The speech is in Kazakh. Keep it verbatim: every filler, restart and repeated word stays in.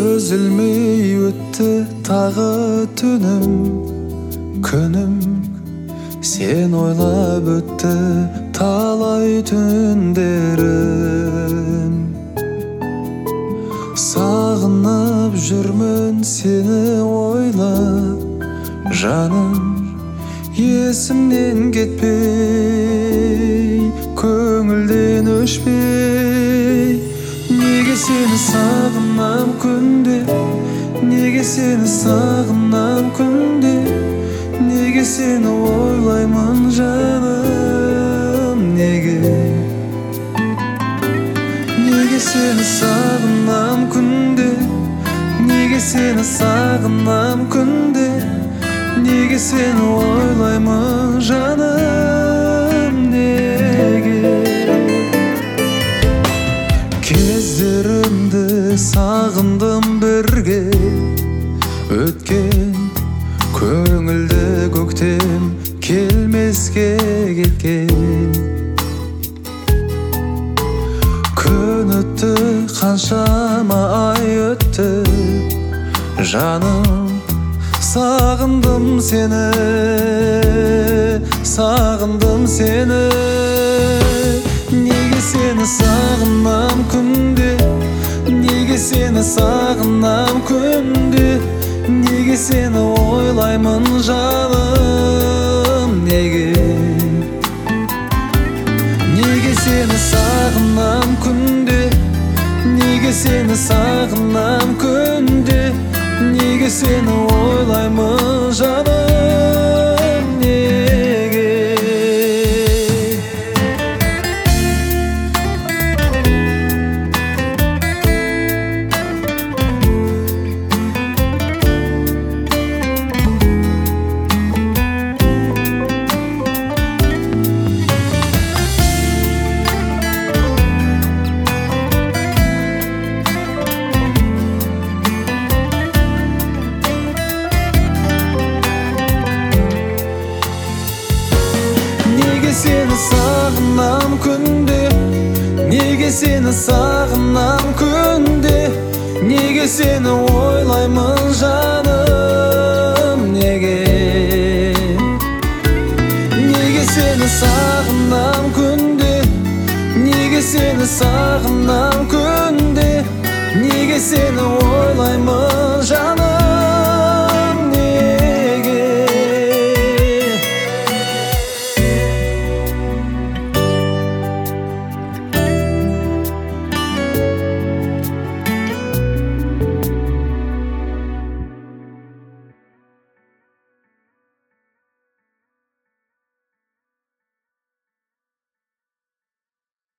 Үзілмей өтті тағы түнім, күнім. Сен ойлап өтті талай түндерім. Сағынып жүрмін сені ойлап, жаным есімнен кетпей, көңілден өшпей. Неге сені сағынам күнде, неге сені сағынам күнде, неге сені ойлаймын жаным, неге? Неге сені сағынам күнде, неге сені сағынам күнде, неге сені ойлаймын жаным, неге? Кездерімді сағындым бірге өткен, көңілді көктем келмеске кеткен. Күн өтті, қаншама ай өтті, жаным сағындым сені, сағындым сені. Неге сені сағынам күнде, неге сені сағынам күнде, неге сені ойлаймын жаным, неге? Неге сені сағынам күнде, неге сені сағынам күнде, неге сені ойлаймын жаным, неге? Seni sağınam күнде, неге сені сағынам күнде, неге сені ойлаймын жаным, неге? Неге сені сағынам күнде, неге сені сағынам күнде, неге сені ойлаймын